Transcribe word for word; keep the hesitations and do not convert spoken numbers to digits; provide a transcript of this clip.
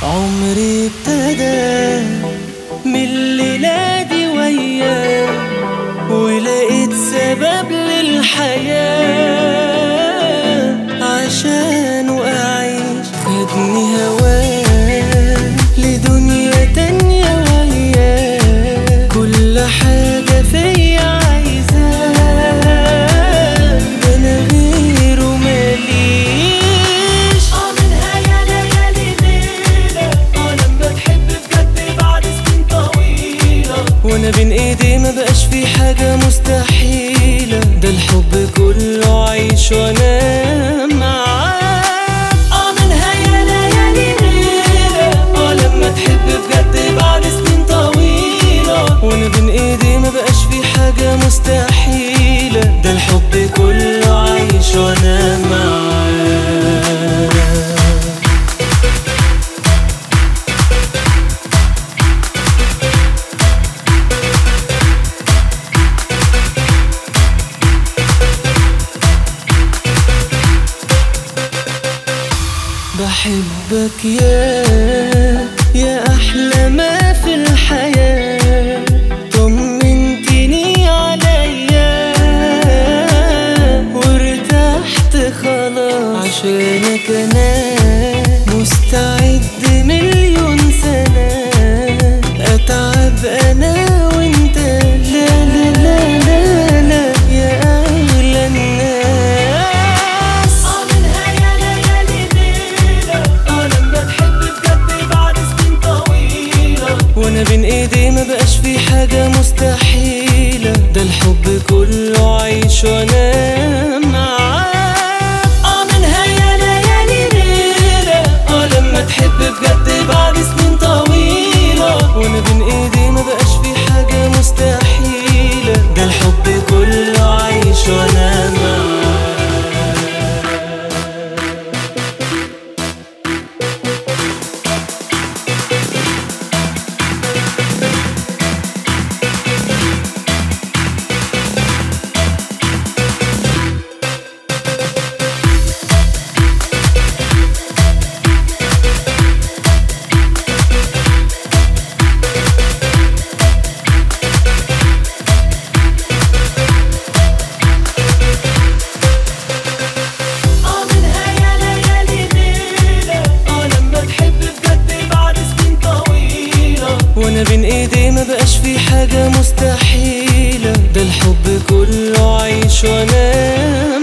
عمري ابتدى من الليلة دي وياه، ولقيت سبب للحياة عشانه أعيش. خدني هواه لدنيا تانية وياه، كل حاجة فيا عايزاه، ده أنا غيره ماليش. اه منها يا ليالي ليلة، اه لما تحب بجد بعد سنين طويلة، وانا بين ايدي ما بقاش في حاجة مستحيلة، ده الحب كله عيش وانا معاك. اه منها يا ليالي ليلة، اه لما تحب بجد بعد سنين طويلة، وانا بين ايدي ما بقاش في حاجة مستحيلة، ده الحب كله عيش وانا معاك. بحبك يا يا أحلى ما في الحياة، طمنتني عليا وارتحت خلاص، عشانك أنا مستعد مليون سنة أتعب أنا وانت. لا لا لا لا لا يا أغلى الناس. اه منها يا ليالي ليلة، اه لما تحب بجد بعد سنين طويلة، وانا بين ايدي ما بقاش في حاجة مستحيلة، ده الحب كله عيش وانا معاك. اه منها يا ليالي ليلة، اه لما تحب بجد بعد سنين طويلة، وانا بين ايدي ما بقاش في حاجة مستحيلة، ده الحب كله عيش وانا معاك. اه منها يا ليالي ليلة، اه لما تحب بجد بعد سنين طويلة، وانا بين ايدي ما بقاش في حاجة مستحيلة، ده الحب كله عيش وانا